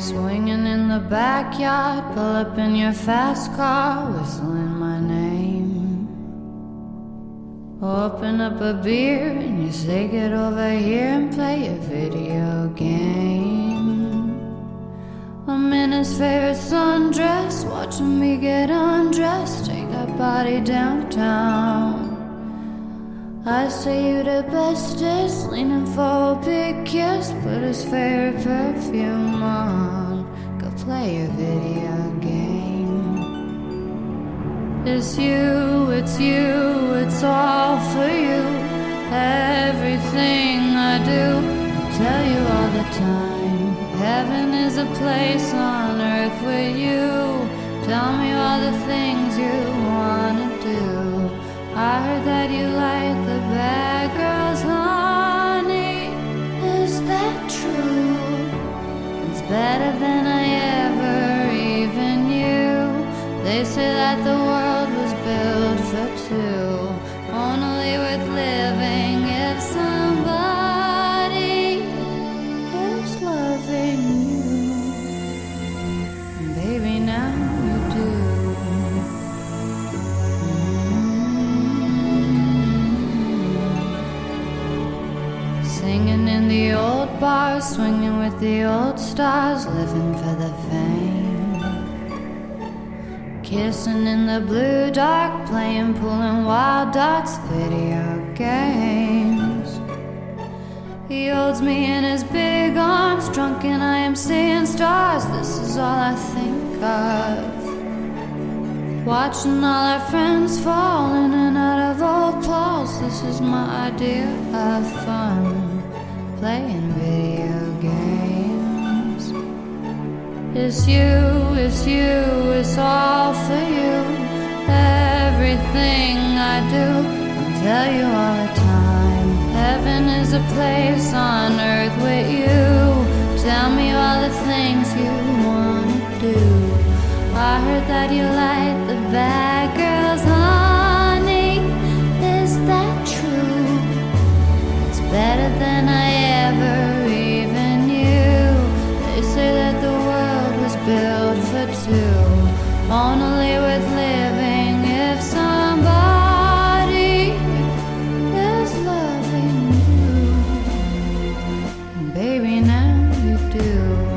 Swinging in the backyard, pull up in your fast car, whistling my name. Open up a beer and you say get over here and play a video game. I'm in his favorite sundress, watching me get undressed, take that body downtown. I say you the bestest, leaning for a big kiss, put his favorite perfume on, go play a video game. It's you, it's all for you. Everything I do, I tell you all the time. Heaven is a place on earth with you. Tell me all the things you wanna do. I heard that you like the bad girls, honey. Is that true? It's better than I ever even knew. They say that the world was built for two, only worth living if somebody is loving you. Baby, now you do. Singing in the old bars, swinging with the old stars, living for the fame. Kissing in the blue dark, playing pool and wild dots, video games. He holds me in his big arms, drunk and I am seeing stars. This is all I think of. Watching all our friends fall in and out of old clothes. This is my idea of fun, playing video games. It's you, it's all for you. Everything I do, I'll tell you all the time. Heaven is a place on earth with you. Tell me all the things you wanna do. I heard that you like the bad girls, honey. Is that true? It's better than I ever even knew. They say that the world was built for two, only worth living if somebody is loving you. And baby, now you do.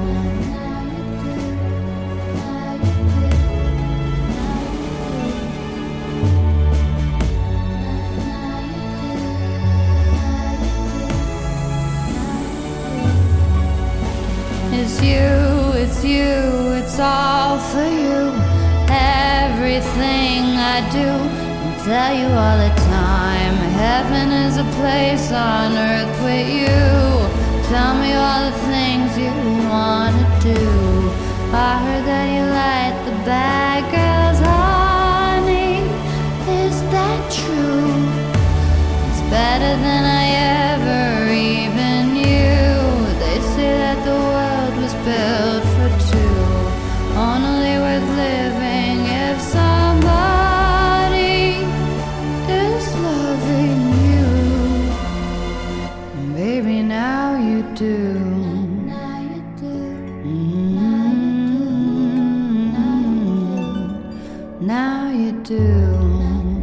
It's you, it's all for you. Everything I do, I tell you all the time. Heaven is a place on earth with you. Tell me all the things you wanna do. I heard that you like the bad girls, honey. Is that true? It's better than I ever even knew. They say that the world was built for two, only worth living if somebody is loving you. And baby, now you do. Now you do.